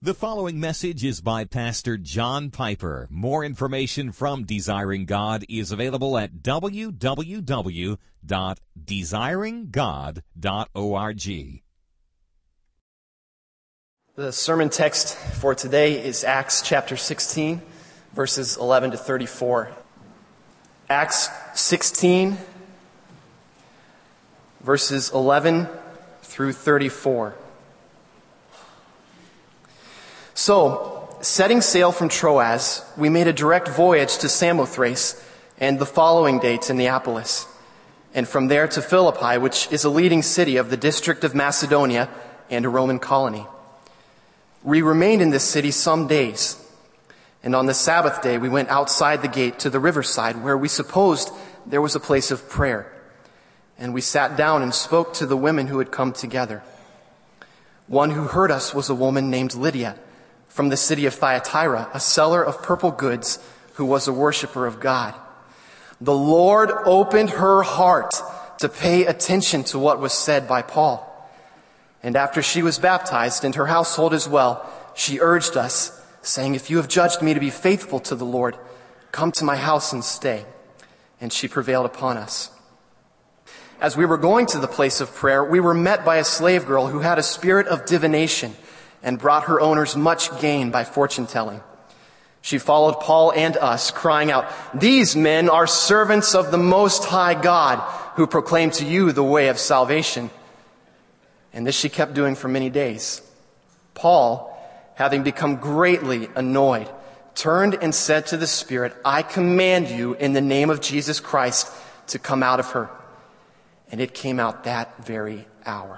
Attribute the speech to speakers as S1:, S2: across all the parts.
S1: The following message is by Pastor John Piper. More information from Desiring God is available at www.desiringgod.org.
S2: The sermon text for today is Acts chapter 16, verses 11 to 34. Acts 16, verses 11 through 34. So, setting sail from Troas, we made a direct voyage to Samothrace and the following day to Neapolis, and from there to Philippi, which is a leading city of the district of Macedonia and a Roman colony. We remained in this city some days, and on the Sabbath day we went outside the gate to the riverside where we supposed there was a place of prayer, and we sat down and spoke to the women who had come together. One who heard us was a woman named Lydia, from the city of Thyatira, a seller of purple goods who was a worshiper of God. The Lord opened her heart to pay attention to what was said by Paul. And after she was baptized, and her household as well, she urged us, saying, "If you have judged me to be faithful to the Lord, come to my house and stay." And she prevailed upon us. As we were going to the place of prayer, we were met by a slave girl who had a spirit of divination and brought her owners much gain by fortune-telling. She followed Paul and us, crying out, "These men are servants of the Most High God, who proclaim to you the way of salvation." And this she kept doing for many days. Paul, having become greatly annoyed, turned and said to the spirit, "I command you in the name of Jesus Christ to come out of her." And it came out that very hour.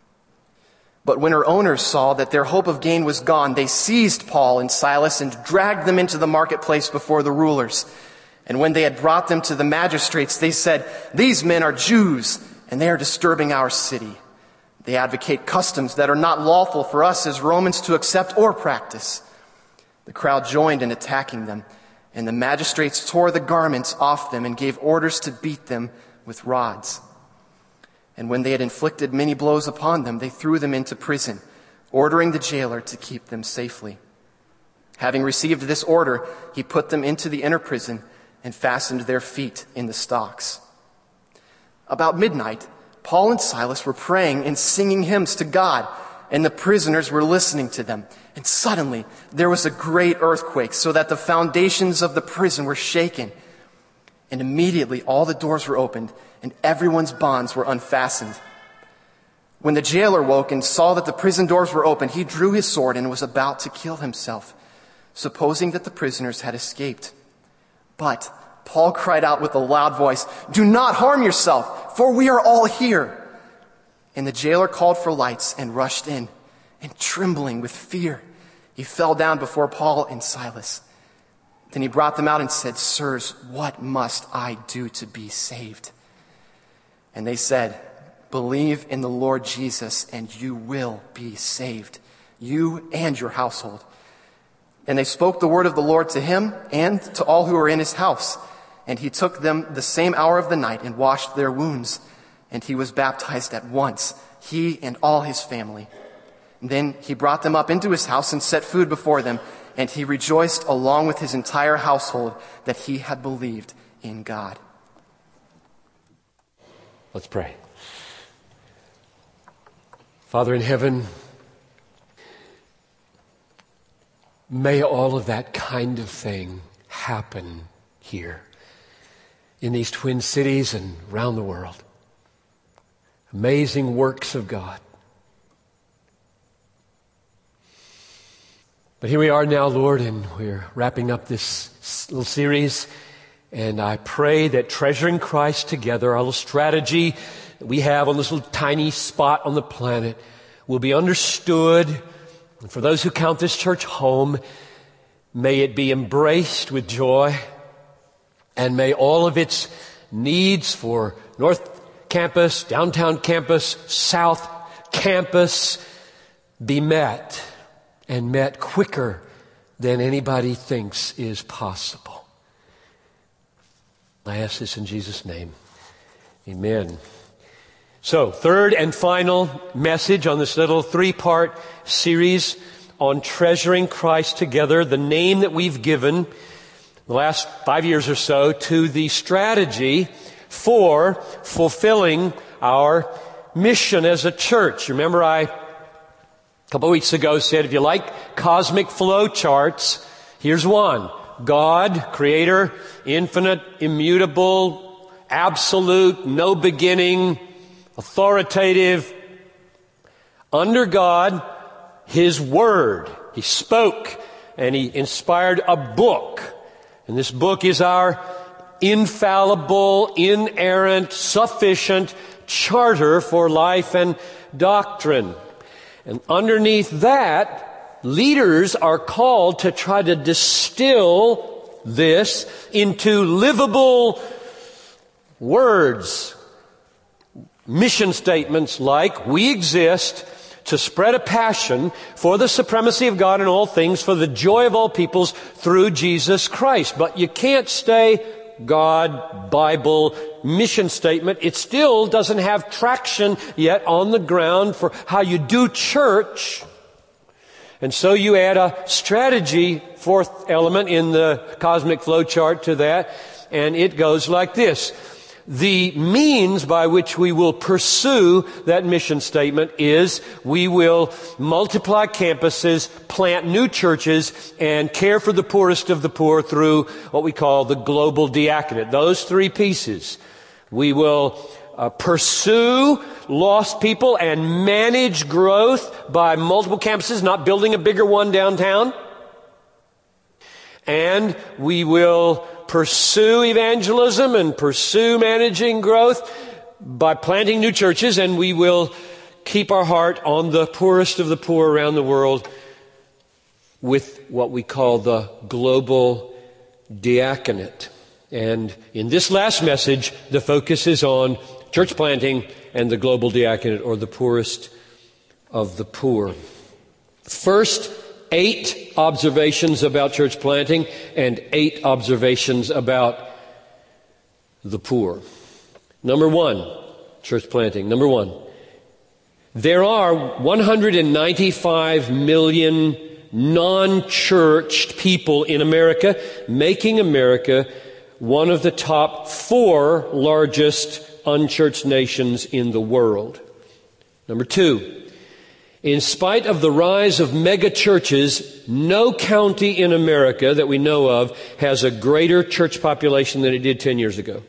S2: But when her owners saw that their hope of gain was gone, they seized Paul and Silas and dragged them into the marketplace before the rulers. And when they had brought them to the magistrates, they said, "These men are Jews, and they are disturbing our city. They advocate customs that are not lawful for us as Romans to accept or practice." The crowd joined in attacking them, and the magistrates tore the garments off them and gave orders to beat them with rods. And when they had inflicted many blows upon them, they threw them into prison, ordering the jailer to keep them safely. Having received this order, he put them into the inner prison and fastened their feet in the stocks. About midnight, Paul and Silas were praying and singing hymns to God, and the prisoners were listening to them. And suddenly there was a great earthquake, so that the foundations of the prison were shaken. And immediately all the doors were opened, and everyone's bonds were unfastened. When the jailer woke and saw that the prison doors were open, he drew his sword and was about to kill himself, supposing that the prisoners had escaped. But Paul cried out with a loud voice, "Do not harm yourself, for we are all here." And the jailer called for lights and rushed in, and trembling with fear, he fell down before Paul and Silas. Then he brought them out and said, "Sirs, what must I do to be saved?" And they said, "Believe in the Lord Jesus, and you will be saved, you and your household." And they spoke the word of the Lord to him and to all who were in his house. And he took them the same hour of the night and washed their wounds. And he was baptized at once, he and all his family. And then he brought them up into his house and set food before them. And he rejoiced along with his entire household that he had believed in God.
S3: Let's pray. Father in heaven, may all of that kind of thing happen here in these Twin Cities and around the world. Amazing works of God. But here we are now, Lord, and we're wrapping up this little series. And I pray that treasuring Christ together, our little strategy that we have on this little tiny spot on the planet, will be understood. And for those who count this church home, may it be embraced with joy. And may all of its needs for North Campus, Downtown Campus, South Campus be met, and met quicker than anybody thinks is possible. I ask this in Jesus' name. Amen. So, third and final message on this little three-part series on treasuring Christ together, the name that we've given the last 5 years or so to the strategy for fulfilling our mission as a church. Remember, I, a couple of weeks ago, said if you like cosmic flow charts, here's one. God, Creator, infinite, immutable, absolute, no beginning, authoritative. Under God, His Word. He spoke and He inspired a book. And this book is our infallible, inerrant, sufficient charter for life and doctrine. And underneath that, leaders are called to try to distill this into livable words, mission statements like, we exist to spread a passion for the supremacy of God in all things, for the joy of all peoples through Jesus Christ. But you can't stay God, Bible, mission statement. It still doesn't have traction yet on the ground for how you do church. And so you add a strategy, fourth element in the cosmic flow chart to that, and it goes like this. The means by which we will pursue that mission statement is we will multiply campuses, plant new churches, and care for the poorest of the poor through what we call the global diaconate. Those three pieces. We will pursue lost people and manage growth by multiple campuses, not building a bigger one downtown. And we will pursue evangelism and pursue managing growth by planting new churches, and we will keep our heart on the poorest of the poor around the world with what we call the global diaconate. And in this last message, the focus is on church planting and the global diaconate, or the poorest of the poor. First, 8 observations about church planting and 8 observations about the poor. Number 1, church planting. Number 1, there are 195 million non-churched people in America, making America one of the top 4 largest unchurched nations in the world. Number 2, in spite of the rise of mega churches, no county in America that we know of has a greater church population than it did 10 years ago.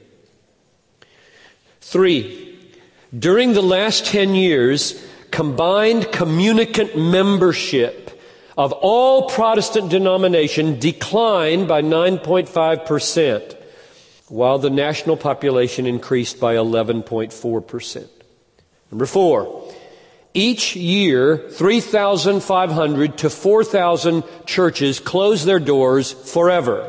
S3: 3, during the last 10 years, combined communicant membership of all Protestant denominations declined by 9.5%, while the national population increased by 11.4%. Number 4, each year, 3,500 to 4,000 churches close their doors forever,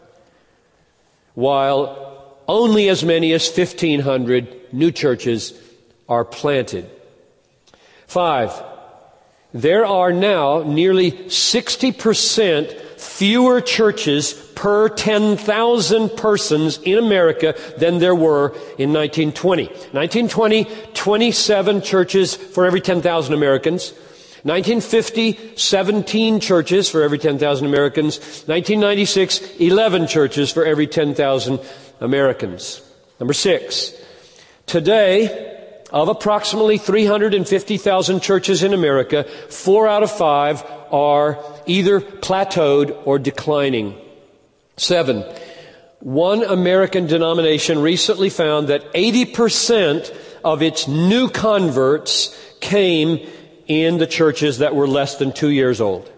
S3: while only as many as 1,500 new churches are planted. 5, there are now nearly 60% fewer churches per 10,000 persons in America than there were in 1920. 1920, 27 churches for every 10,000 Americans. 1950, 17 churches for every 10,000 Americans. 1996, 11 churches for every 10,000 Americans. Number 6, today, of approximately 350,000 churches in America, 4 out of 5 are either plateaued or declining. 7, one American denomination recently found that 80% of its new converts came in the churches that were less than 2 years old.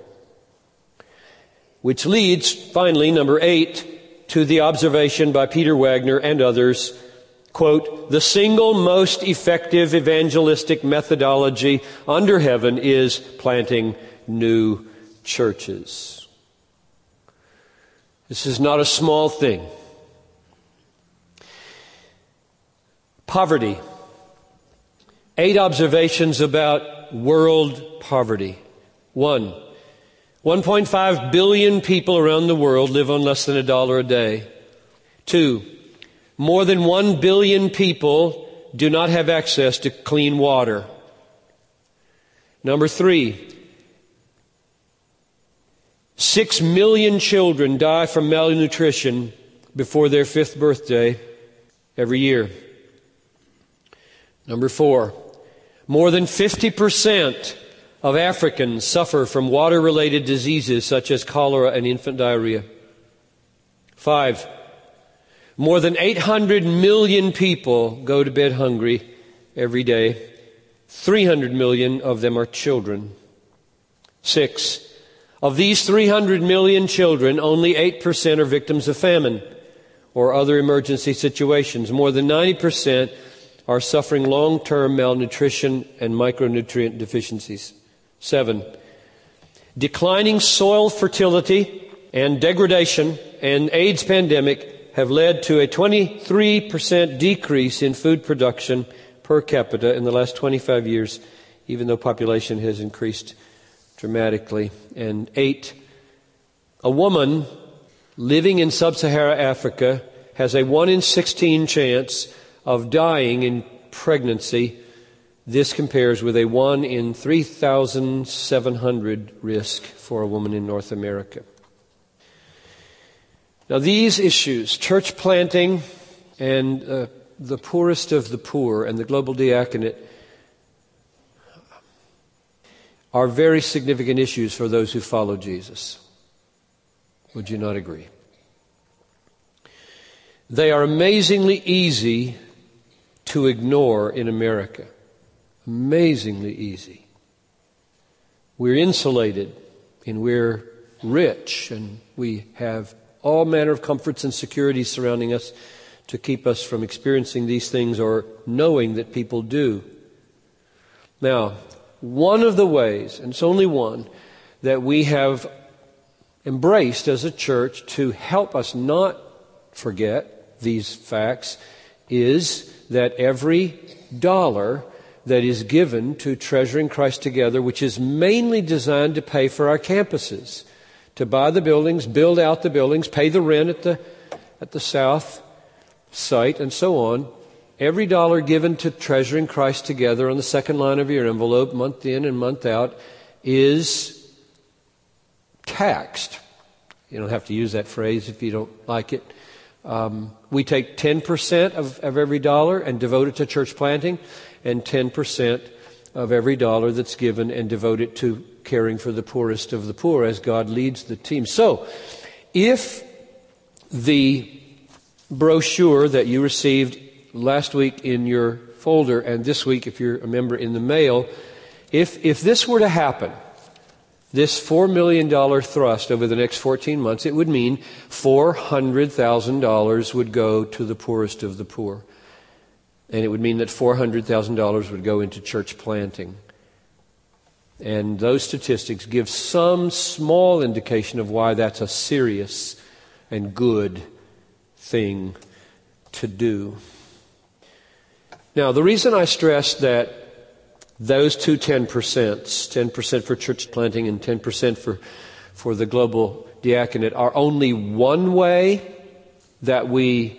S3: Which leads, finally, number 8, to the observation by Peter Wagner and others, quote, the single most effective evangelistic methodology under heaven is planting new churches. This is not a small thing. Poverty. 8 observations about world poverty. 1, 1.5 billion people around the world live on less than $1 a day. 2, more than 1 billion people do not have access to clean water. Number 3, 6 million children die from malnutrition before their 5th birthday every year. Number 4, more than 50% of Africans suffer from water-related diseases such as cholera and infant diarrhea. 5, more than 800 million people go to bed hungry every day. 300 million of them are children. 6, of these 300 million children, only 8% are victims of famine or other emergency situations. More than 90% are suffering long-term malnutrition and micronutrient deficiencies. 7, declining soil fertility and degradation and AIDS pandemic have led to a 23% decrease in food production per capita in the last 25 years, even though population has increased dramatically. And 8, a woman living in sub-Saharan Africa has a 1 in 16 chance of dying in pregnancy. This compares with a 1 in 3,700 risk for a woman in North America. Now these issues, church planting and the poorest of the poor and the global diaconate, are very significant issues for those who follow Jesus. Would you not agree? They are amazingly easy to ignore in America. Amazingly easy. We're insulated and we're rich and we have all manner of comforts and securities surrounding us to keep us from experiencing these things or knowing that people do. Now, one of the ways, and it's only one, that we have embraced as a church to help us not forget these facts is that every dollar that is given to Treasuring Christ Together, which is mainly designed to pay for our campuses, to buy the buildings, build out the buildings, pay the rent at the south site, and so on. Every dollar given to Treasuring Christ Together on the second line of your envelope, month in and month out, is taxed. You don't have to use that phrase if you don't like it. We take 10% of every dollar and devote it to church planting, and 10% of every dollar that's given and devote it to caring for the poorest of the poor as God leads the team. So, if the brochure that you received last week in your folder and this week, if you're a member, in the mail, if this were to happen, this $4 million thrust over the next 14 months, it would mean $400,000 would go to the poorest of the poor. And it would mean that $400,000 would go into church planting. And those statistics give some small indication of why that's a serious and good thing to do. Now, the reason I stress that those two 10%, 10% for church planting and 10% for the global diaconate, are only one way that we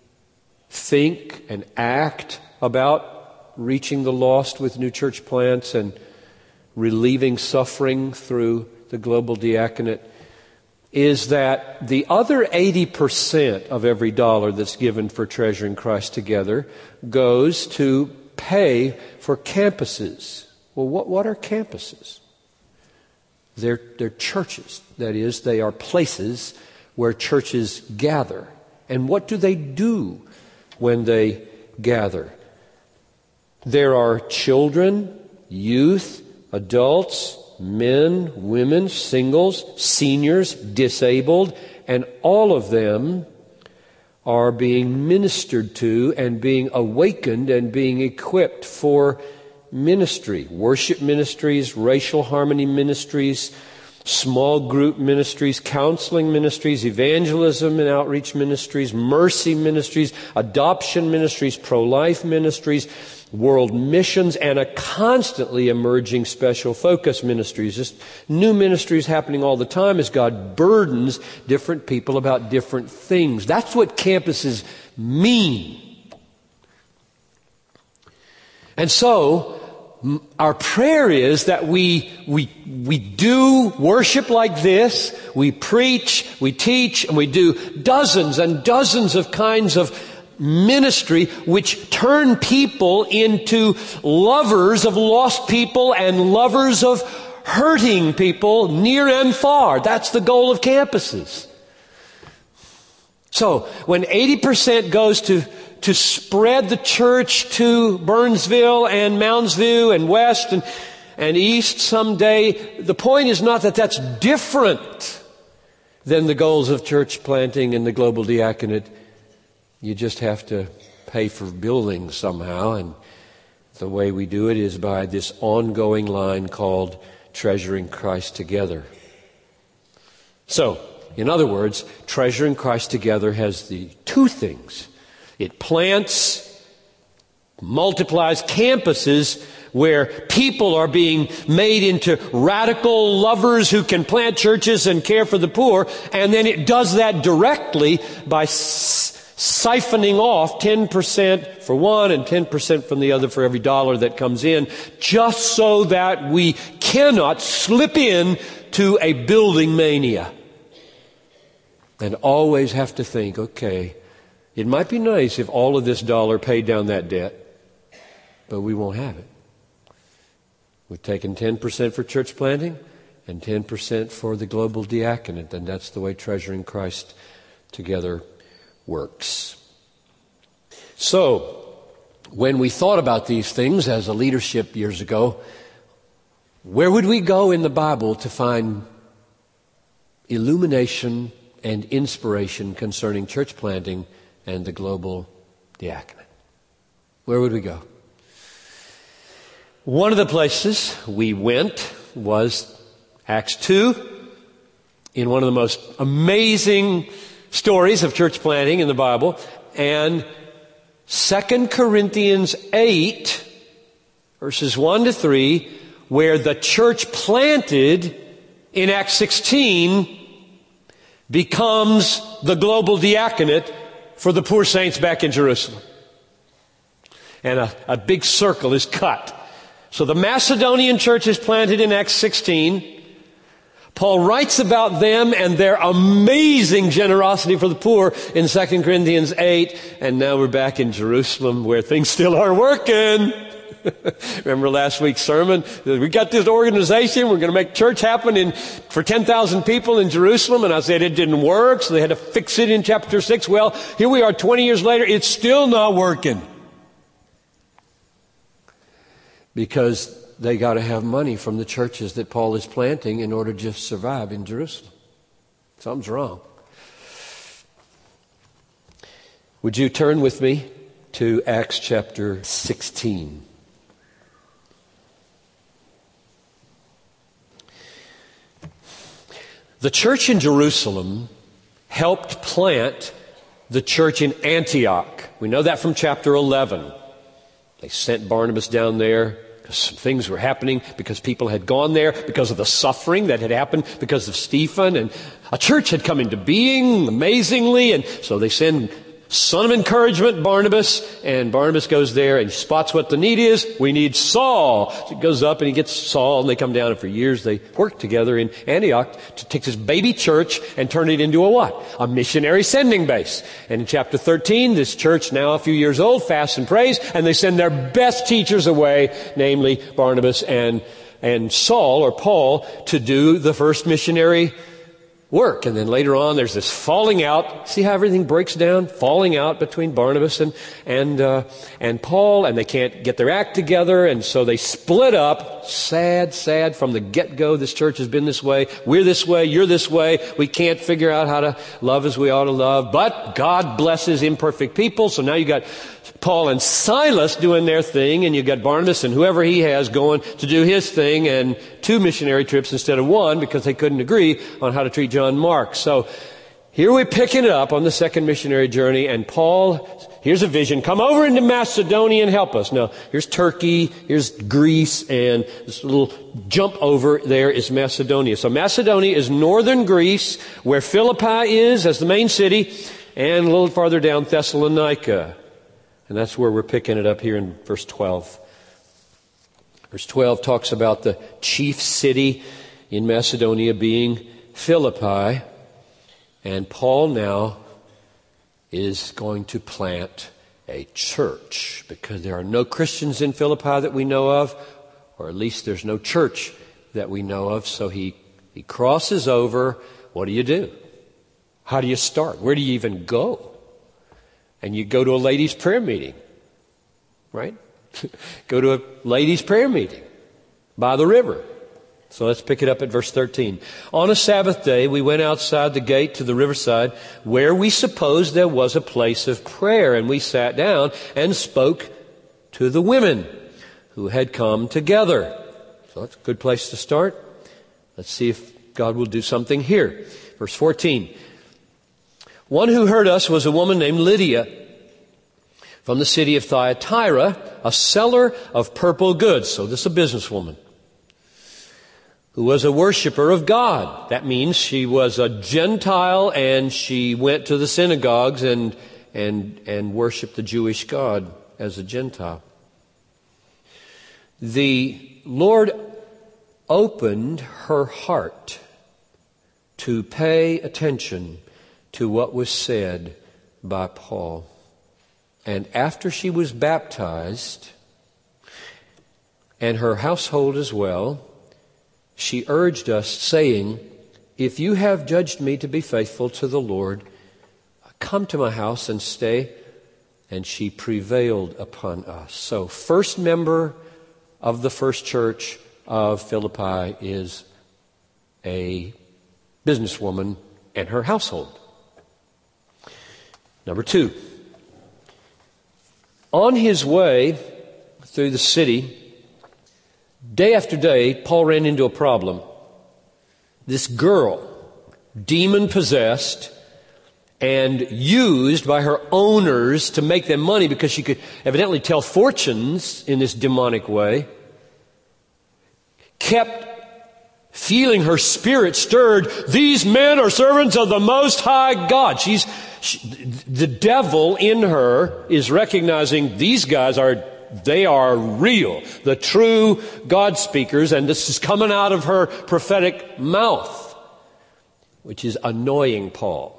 S3: think and act about reaching the lost with new church plants and relieving suffering through the global diaconate, is that the other 80% of every dollar that's given for Treasuring Christ Together goes to pay for campuses. Well, what are campuses? They're churches. That is, they are places where churches gather. And what do they do when they gather? There are children, youth, adults, men, women, singles, seniors, disabled, and all of them are being ministered to and being awakened and being equipped for ministry. Worship ministries, racial harmony ministries, small group ministries, counseling ministries, evangelism and outreach ministries, mercy ministries, adoption ministries, pro-life ministries, world missions, and a constantly emerging special focus ministries. Just new ministries happening all the time as God burdens different people about different things. That's what campuses mean. And so, our prayer is that we do worship like this, we preach, we teach, and we do dozens and dozens of kinds of ministry which turn people into lovers of lost people and lovers of hurting people near and far. That's the goal of campuses. So when 80% goes to spread the church to Burnsville and Mounds View and West and East someday, the point is not that that's different than the goals of church planting and the global diaconate. You just have to pay for buildings somehow, and the way we do it is by this ongoing line called Treasuring Christ Together. So, in other words, Treasuring Christ Together has the two things. It plants, multiplies campuses where people are being made into radical lovers who can plant churches and care for the poor, and then it does that directly by siphoning off 10% for one and 10% from the other for every dollar that comes in, just so that we cannot slip in to a building mania. And always have to think, okay, it might be nice if all of this dollar paid down that debt, but we won't have it. We've taken 10% for church planting and 10% for the global diaconate, and that's the way Treasuring Christ Together works. So, when we thought about these things as a leadership years ago, where would we go in the Bible to find illumination and inspiration concerning church planting and the global diaconate? Where would we go? One of the places we went was Acts 2, in one of the most amazing stories of church planting in the Bible, and 2 Corinthians 8, verses 1 to 3, where the church planted in Acts 16 becomes the global diaconate for the poor saints back in Jerusalem. And a big circle is cut. So the Macedonian church is planted in Acts 16. Paul writes about them and their amazing generosity for the poor in 2 Corinthians 8. And now we're back in Jerusalem where things still are working. Remember last week's sermon? We got this organization. We're going to make church happen for 10,000 people in Jerusalem. And I said it didn't work, so they had to fix it in chapter 6. Well, here we are 20 years later. It's still not working. Because they got to have money from the churches that Paul is planting in order to just survive in Jerusalem. Something's wrong. Would you turn with me to Acts chapter 16? The church in Jerusalem helped plant the church in Antioch. We know that from chapter 11. They sent Barnabas down there. Some things were happening because people had gone there because of the suffering that had happened because of Stephen, and a church had come into being amazingly, and so they send son of encouragement, Barnabas, and Barnabas goes there and he spots what the need is. We need Saul. So he goes up and he gets Saul, and they come down, and for years they work together in Antioch to take this baby church and turn it into a what? A missionary sending base. And in chapter 13, this church, now a few years old, fasts and prays, and they send their best teachers away, namely Barnabas and Saul or Paul, to do the first missionary work. And then later on there's this falling out. See how everything breaks down? Falling out between Barnabas and Paul, and they can't get their act together, and so they split up. Sad from the get-go. This church has been this way. We're this way. You're this way. We can't figure out how to love as we ought to love. But God blesses imperfect people. So now you got Paul and Silas doing their thing, and you got Barnabas and whoever he has going to do his thing, and 2 missionary trips instead of 1 because they couldn't agree on how to treat John Mark. So here we're picking it up on the second missionary journey, and Paul, here's a vision. Come over into Macedonia and help us. Now, here's Turkey, here's Greece, and this little jump over there is Macedonia. So Macedonia is northern Greece, where Philippi is as the main city, and a little farther down Thessalonica. And that's where we're picking it up here in verse 12. Verse 12 talks about the chief city in Macedonia being Philippi. And Paul now is going to plant a church because there are no Christians in Philippi that we know of, or at least there's no church that we know of. So he crosses over. What do you do? How do you start? Where do you even go? And you go to a ladies' prayer meeting, right? Go to a ladies' prayer meeting by the river. So let's pick it up at verse 13. On a Sabbath day, we went outside the gate to the riverside where we supposed there was a place of prayer. And we sat down and spoke to the women who had come together. So that's a good place to start. Let's see if God will do something here. Verse 14. One who heard us was a woman named Lydia from the city of Thyatira, a seller of purple goods. So this is a businesswoman who was a worshiper of God. That means she was a Gentile and she went to the synagogues and worshiped the Jewish God as a Gentile. The Lord opened her heart to pay attention to what was said by Paul. And after she was baptized, and her household as well, she urged us, saying, if you have judged me to be faithful to the Lord, come to my house and stay. And she prevailed upon us. So first member of the first church of Philippi is a businesswoman and her household. Number 2. On his way through the city, day after day, Paul ran into a problem. This girl, demon-possessed and used by her owners to make them money because she could evidently tell fortunes in this demonic way, kept feeling her spirit stirred. These men are servants of the Most High God. The devil in her is recognizing these guys they are real, the true God speakers, and this is coming out of her prophetic mouth, which is annoying Paul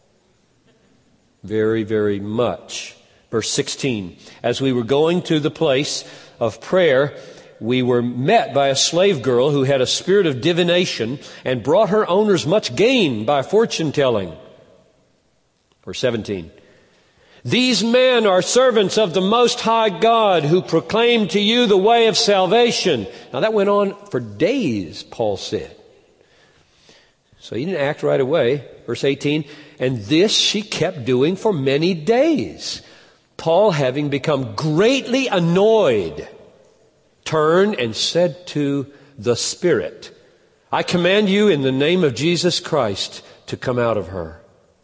S3: very, very much. Verse 16, as we were going to the place of prayer, we were met by a slave girl who had a spirit of divination and brought her owners much gain by fortune telling. Verse 17, these men are servants of the Most High God who proclaim to you the way of salvation. Now that went on for days, Paul said. So he didn't act right away. Verse 18, and this she kept doing for many days. Paul, having become greatly annoyed, turned and said to the Spirit, I command you in the name of Jesus Christ to come out of her.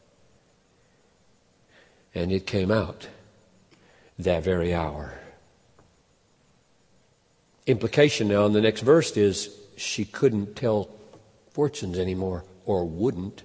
S3: And it came out that very hour. Implication now in the next verse is she couldn't tell fortunes anymore, or wouldn't.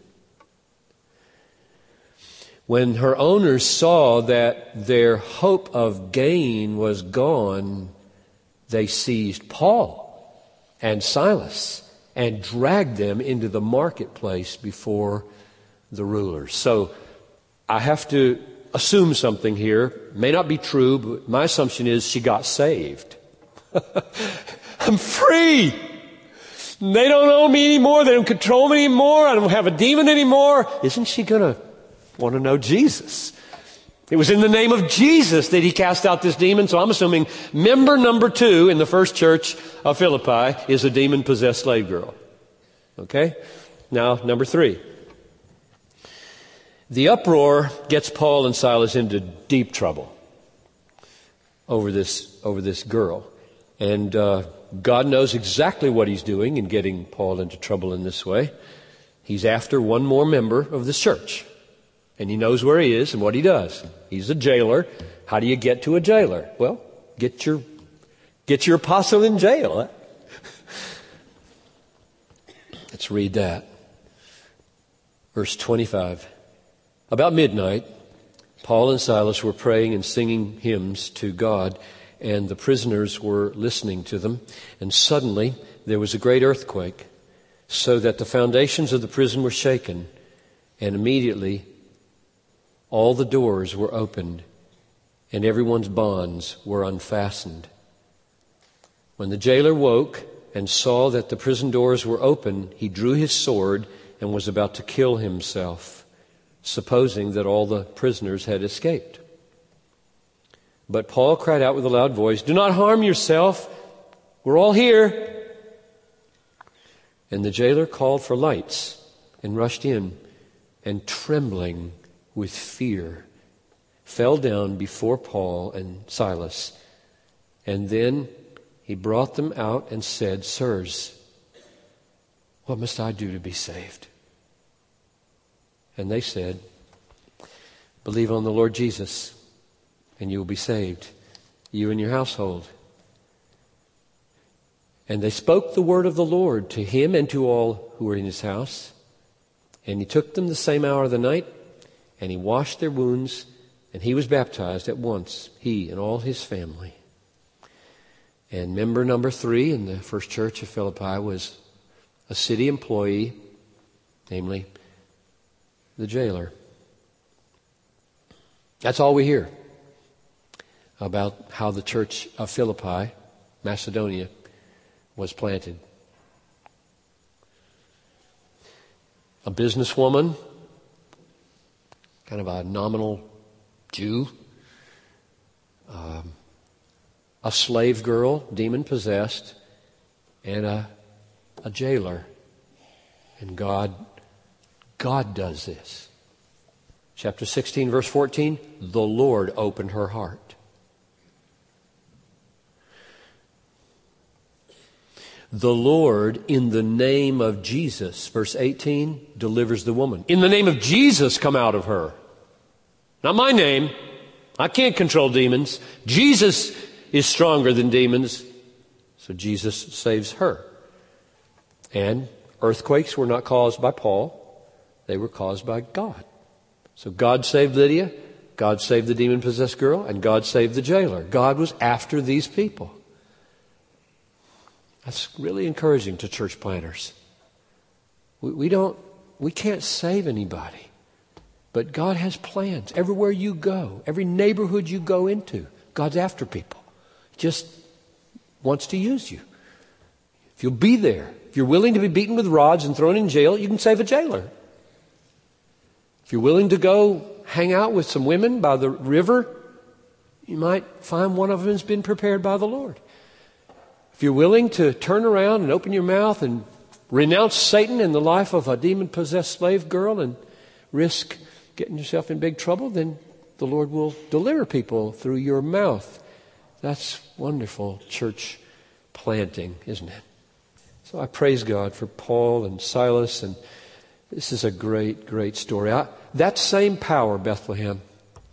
S3: When her owners saw that their hope of gain was gone, they seized Paul and Silas and dragged them into the marketplace before the rulers. So I have to assume something here. May not be true, but my assumption is she got saved. I'm free. They don't own me anymore. They don't control me anymore. I don't have a demon anymore. Isn't she going to want to know Jesus? It was in the name of Jesus that he cast out this demon. So I'm assuming member number 2 in the first church of Philippi is a demon-possessed slave girl. Okay? Now, number 3. The uproar gets Paul and Silas into deep trouble over this girl. And God knows exactly what he's doing in getting Paul into trouble in this way. He's after one more member of the church. And he knows where he is and what he does. He's a jailer. How do you get to a jailer? Well, get your apostle in jail. Let's read that. Verse 25. About midnight, Paul and Silas were praying and singing hymns to God, and the prisoners were listening to them. And suddenly there was a great earthquake, so that the foundations of the prison were shaken, and immediately all the doors were opened, and everyone's bonds were unfastened. When the jailer woke and saw that the prison doors were open, he drew his sword and was about to kill himself, supposing that all the prisoners had escaped. But Paul cried out with a loud voice, "Do not harm yourself. We're all here." And the jailer called for lights and rushed in, and trembling with fear, fell down before Paul and Silas. And then he brought them out and said, "Sirs, what must I do to be saved?" And they said, "Believe on the Lord Jesus, and you will be saved, you and your household." And they spoke the word of the Lord to him and to all who were in his house. And he took them the same hour of the night, and he washed their wounds, and he was baptized at once, he and all his family. And member number 3 in the first church of Philippi was a city employee, namely the jailer. That's all we hear about how the church of Philippi, Macedonia, was planted. A businesswoman, kind of a nominal Jew, a slave girl, demon-possessed, and a jailer. And God does this. Chapter 16, verse 14, the Lord opened her heart. The Lord, in the name of Jesus, verse 18, delivers the woman. In the name of Jesus, come out of her. Not my name. I can't control demons. Jesus is stronger than demons. So Jesus saves her. And earthquakes were not caused by Paul. They were caused by God. So God saved Lydia, God saved the demon-possessed girl, and God saved the jailer. God was after these people. That's really encouraging to church planters. We can't save anybody. But God has plans. Everywhere you go, every neighborhood you go into, God's after people. He just wants to use you. If you'll be there, if you're willing to be beaten with rods and thrown in jail, you can save a jailer. If you're willing to go hang out with some women by the river, you might find one of them has been prepared by the Lord. If you're willing to turn around and open your mouth and renounce Satan in the life of a demon-possessed slave girl and risk getting yourself in big trouble, then the Lord will deliver people through your mouth. That's wonderful church planting, isn't it? So I praise God for Paul and Silas, and this is a great, great story. That same power, Bethlehem,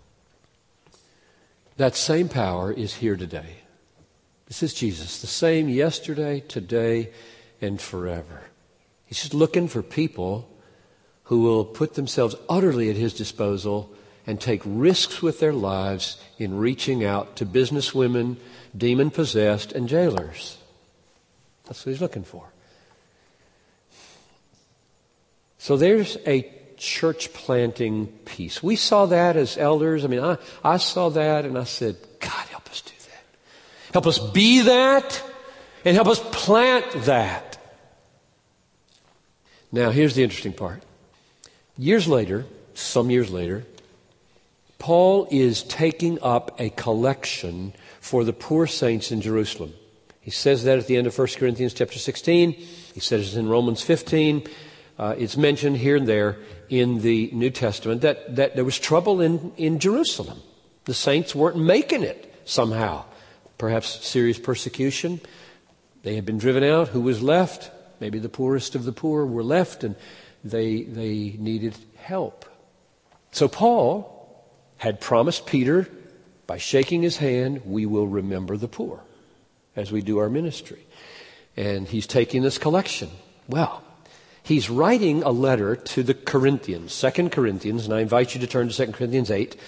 S3: that same power is here today. This is Jesus, the same yesterday, today, and forever. He's just looking for people who will put themselves utterly at His disposal and take risks with their lives in reaching out to businesswomen, demon-possessed, and jailers. That's what He's looking for. So there's a church planting piece. We saw that as elders. I saw that and I said, God, help us do that. Help us be that, and help us plant that. Now, here's the interesting part. Some years later, Paul is taking up a collection for the poor saints in Jerusalem. He says that at the end of 1 Corinthians chapter 16. He says it in Romans 15. It's mentioned here and there in the New Testament that there was trouble in Jerusalem. The saints weren't making it somehow. Perhaps serious persecution. They had been driven out. Who was left? Maybe the poorest of the poor were left, and they needed help. So Paul had promised Peter, by shaking his hand, we will remember the poor as we do our ministry. And he's taking this collection. Well, he's writing a letter to the Corinthians, 2 Corinthians, and I invite you to turn to 2 Corinthians 8.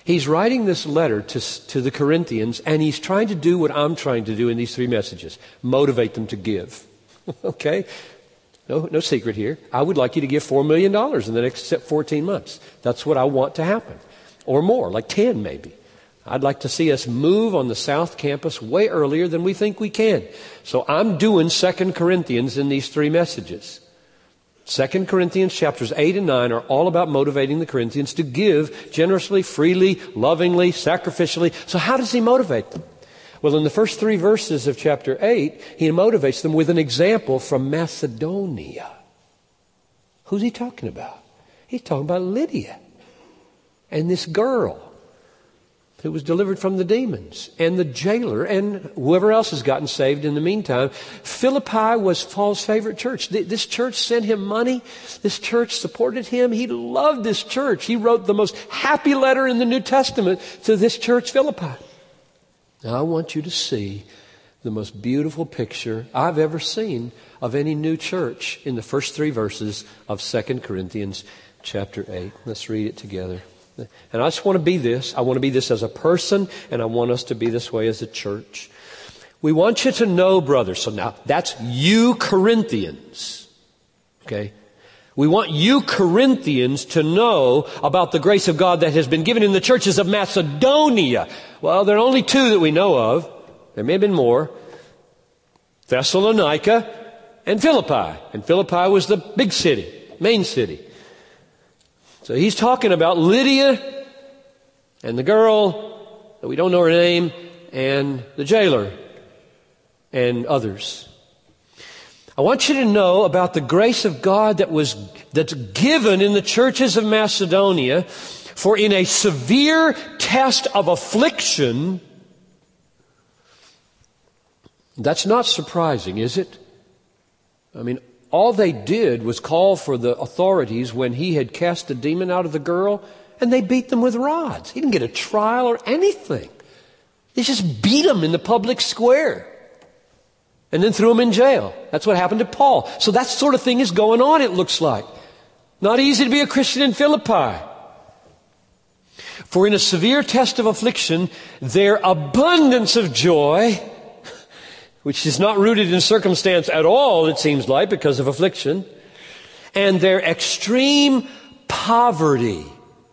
S3: He's writing this letter to the Corinthians, and he's trying to do what I'm trying to do in these 3 messages. Motivate them to give. Okay? No secret here. I would like you to give $4 million in the next 14 months. That's what I want to happen. Or more, like 10 maybe. I'd like to see us move on the South Campus way earlier than we think we can. So I'm doing 2 Corinthians in these 3 messages. 2 Corinthians chapters 8 and 9 are all about motivating the Corinthians to give generously, freely, lovingly, sacrificially. So how does he motivate them? Well, in the first 3 verses of chapter 8, he motivates them with an example from Macedonia. Who's he talking about? He's talking about Lydia and this girl who was delivered from the demons, and the jailer, and whoever else has gotten saved in the meantime. Philippi was Paul's favorite church. This church sent him money. This church supported him. He loved this church. He wrote the most happy letter in the New Testament to this church, Philippi. Now, I want you to see the most beautiful picture I've ever seen of any new church in the first 3 verses of 2 Corinthians chapter 8. Let's read it together. And I just want to be this. I want to be this as a person, and I want us to be this way as a church. We want you to know, brothers. So now, that's you Corinthians. Okay? We want you Corinthians to know about the grace of God that has been given in the churches of Macedonia. Well, there are only 2 that we know of. There may have been more. Thessalonica and Philippi. And Philippi was the big city, main city. So he's talking about Lydia and the girl that we don't know her name, and the jailer and others. I want you to know about the grace of God that's given in the churches of Macedonia, for in a severe test of affliction. That's not surprising, is it? I mean, all they did was call for the authorities when he had cast the demon out of the girl, and they beat them with rods. He didn't get a trial or anything. They just beat him in the public square and then threw him in jail. That's what happened to Paul. So that sort of thing is going on, it looks like. Not easy to be a Christian in Philippi. For in a severe test of affliction, their abundance of joy, which is not rooted in circumstance at all, it seems like, because of affliction, and their extreme poverty.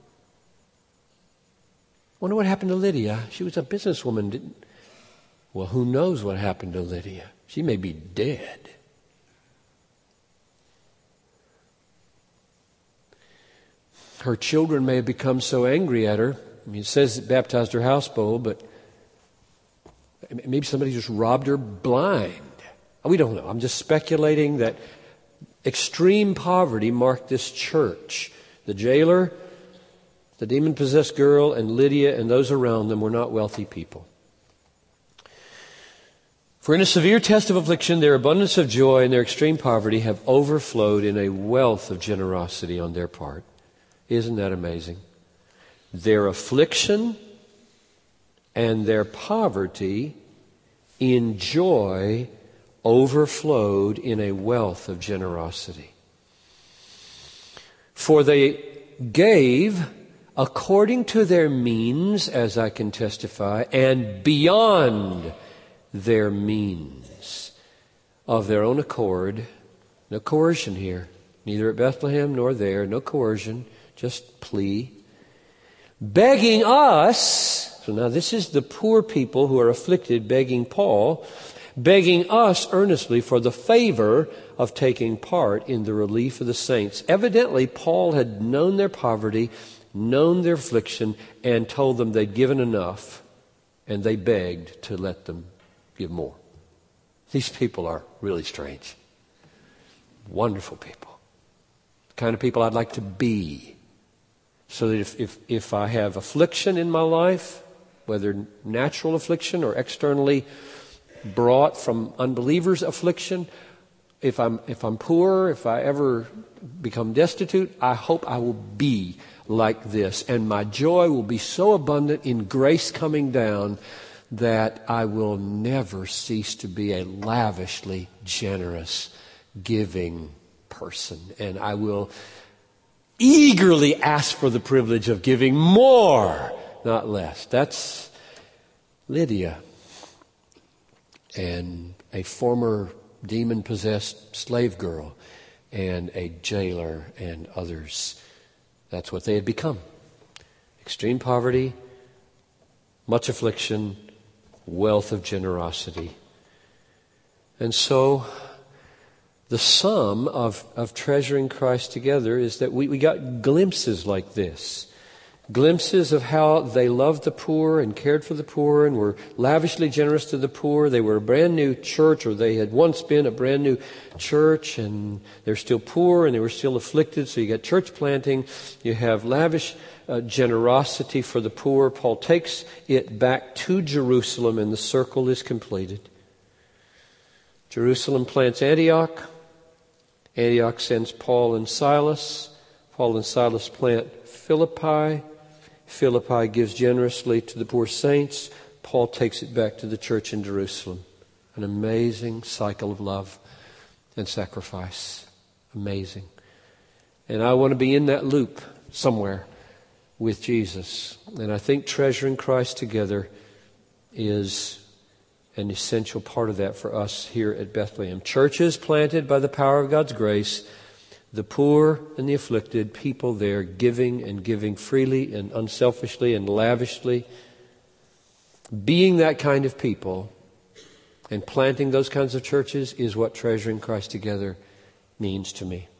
S3: Wonder what happened to Lydia. She was a businesswoman. Well, who knows what happened to Lydia? She may be dead. Her children may have become so angry at her. I mean, it says it baptized her houseboat, but maybe somebody just robbed her blind. We don't know. I'm just speculating that extreme poverty marked this church. The jailer, the demon-possessed girl, and Lydia and those around them were not wealthy people. For in a severe test of affliction, their abundance of joy and their extreme poverty have overflowed in a wealth of generosity on their part. Isn't that amazing? Their affliction and their poverty in joy overflowed in a wealth of generosity. For they gave according to their means, as I can testify, and beyond their means, of their own accord. No coercion here, neither at Bethlehem nor there, no coercion, just plea. Begging us, so now this is the poor people who are afflicted begging Paul, begging us earnestly for the favor of taking part in the relief of the saints. Evidently, Paul had known their poverty, known their affliction, and told them they'd given enough, and they begged to let them give more. These people are really strange. Wonderful people. The kind of people I'd like to be. So that if I have affliction in my life, whether natural affliction or externally brought from unbelievers' affliction, if I'm poor, if I ever become destitute, I hope I will be like this. And my joy will be so abundant in grace coming down that I will never cease to be a lavishly generous, giving person. And I will eagerly ask for the privilege of giving more not less. That's Lydia and a former demon-possessed slave girl and a jailer and others. That's what they had become. Extreme poverty, much affliction, wealth of generosity. And so the sum of treasuring Christ together is that we got glimpses like this. Glimpses of how they loved the poor and cared for the poor and were lavishly generous to the poor. They were a brand new church, or they had once been a brand new church, and they're still poor and they were still afflicted. So you got church planting, you have lavish generosity for the poor. Paul takes it back to Jerusalem and the circle is completed. Jerusalem plants Antioch. Antioch sends Paul and Silas. Paul and Silas plant Philippi. Philippi gives generously to the poor saints. Paul takes it back to the church in Jerusalem. An amazing cycle of love and sacrifice. Amazing. And I want to be in that loop somewhere with Jesus. And I think treasuring Christ together is an essential part of that for us here at Bethlehem. Churches planted by the power of God's grace, the poor and the afflicted, people there giving and giving freely and unselfishly and lavishly. Being that kind of people and planting those kinds of churches is what treasuring Christ together means to me.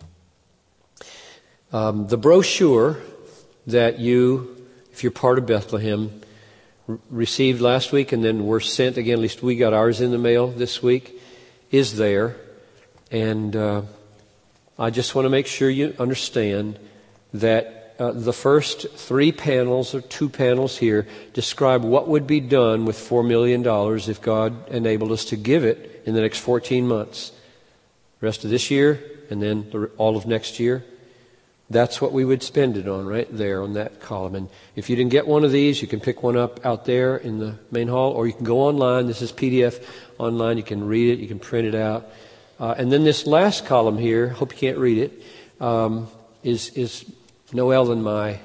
S3: The brochure that you, if you're part of Bethlehem, received last week and then were sent again, at least we got ours in the mail this week, is there. And I just want to make sure you understand that the first 3 panels or 2 panels here describe what would be done with $4 million if God enabled us to give it in the next 14 months. The rest of this year and then all of next year. That's what we would spend it on right there on that column. And if you didn't get one of these, you can pick one up out there in the main hall, or you can go online. This is PDF online. You can read it. You can print it out. And then this last column here, hope you can't read it, is Noel and my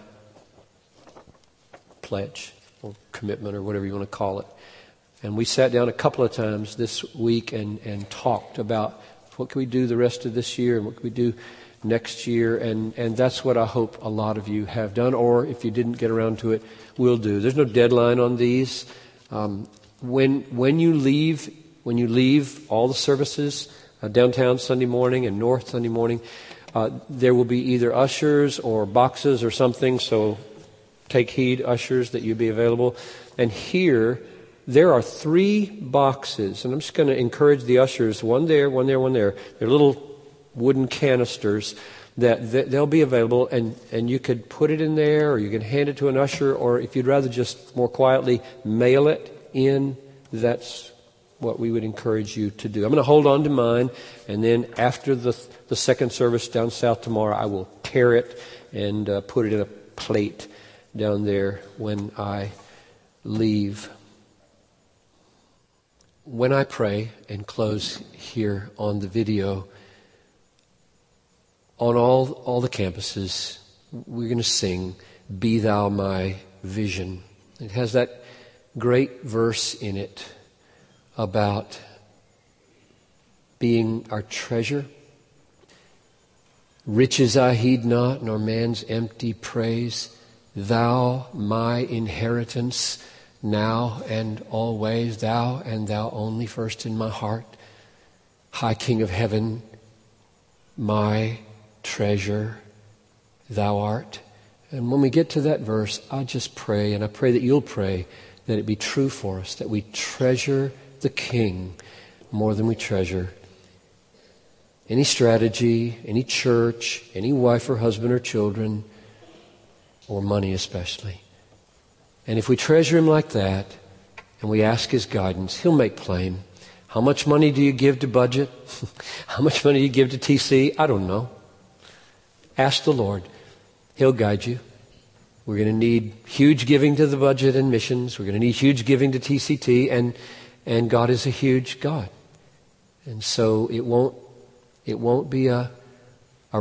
S3: pledge or commitment or whatever you want to call it. And we sat down a couple of times this week and talked about what can we do the rest of this year and what can we do next year. And that's what I hope a lot of you have done, or if you didn't get around to it, will do. There's no deadline on these. When you leave all the services, downtown Sunday morning and north Sunday morning, there will be either ushers or boxes or something, so take heed, ushers, that you be available. And here, there are 3 boxes, and I'm just going to encourage the ushers, one there, one there, one there. They're little wooden canisters that they'll be available, and you could put it in there, or you can hand it to an usher, or if you'd rather just more quietly mail it in, that's what we would encourage you to do. I'm going to hold on to mine, and then after the second service down south tomorrow, I will tear it and put it in a plate down there when I leave. When I pray and close here on the video, on all the campuses, we're going to sing, "Be Thou My Vision." It has that great verse in it about being our treasure. "Riches I heed not, nor man's empty praise. Thou my inheritance, now and always. Thou and thou only first in my heart. High King of heaven, my treasure thou art." And when we get to that verse, I just pray, and I pray that you'll pray, that it be true for us, that we treasure the King more than we treasure any strategy, any church, any wife or husband or children, or money especially. And if we treasure Him like that, and we ask His guidance, He'll make plain. How much money do you give to budget? How much money do you give to TC? I don't know. Ask the Lord. He'll guide you. We're going to need huge giving to the budget and missions. We're going to need huge giving to TCT, and God is a huge God. And so it won't be a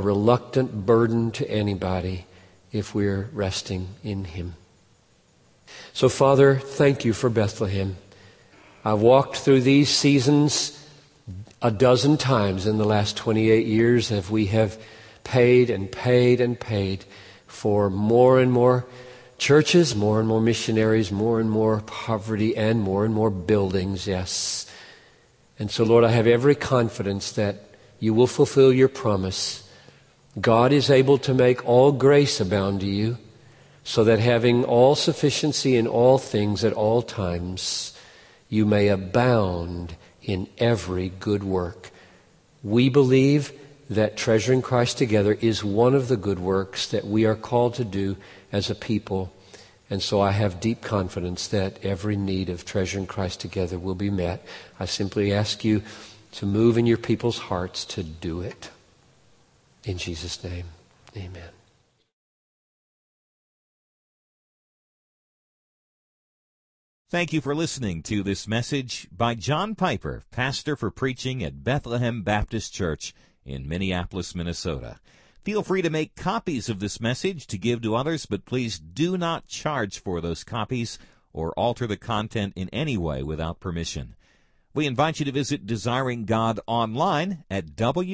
S3: reluctant burden to anybody if we're resting in Him. So, Father, thank you for Bethlehem. I've walked through these seasons a dozen times in the last 28 years as we have paid and paid and paid for more and more churches, more and more missionaries, more and more poverty, and more buildings, yes. And so, Lord, I have every confidence that you will fulfill your promise. God is able to make all grace abound to you, so that having all sufficiency in all things at all times, you may abound in every good work. We believe that Treasuring Christ Together is one of the good works that we are called to do as a people. And so I have deep confidence that every need of Treasuring Christ Together will be met. I simply ask you to move in your people's hearts to do it. In Jesus' name, amen.
S1: Thank you for listening to this message by John Piper, pastor for preaching at Bethlehem Baptist Church in Minneapolis, Minnesota. Feel free to make copies of this message to give to others, but please do not charge for those copies or alter the content in any way without permission. We invite you to visit Desiring God online at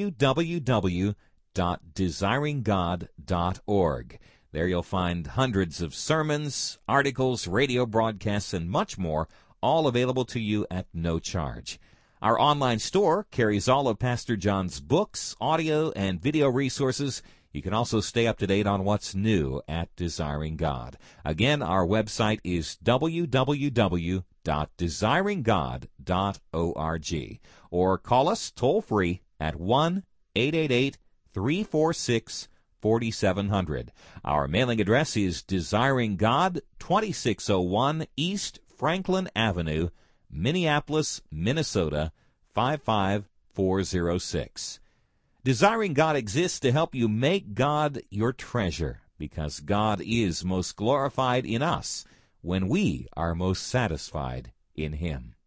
S1: www.desiringgod.org. There you'll find hundreds of sermons, articles, radio broadcasts, and much more, all available to you at no charge. Our online store carries all of Pastor John's books, audio, and video resources. You can also stay up to date on what's new at Desiring God. Again, our website is www.desiringgod.org. Or call us toll-free at 1-888-346-4700. Our mailing address is Desiring God, 2601 East Franklin Avenue, Minneapolis, Minnesota, 55406. Desiring God exists to help you make God your treasure, because God is most glorified in us when we are most satisfied in Him.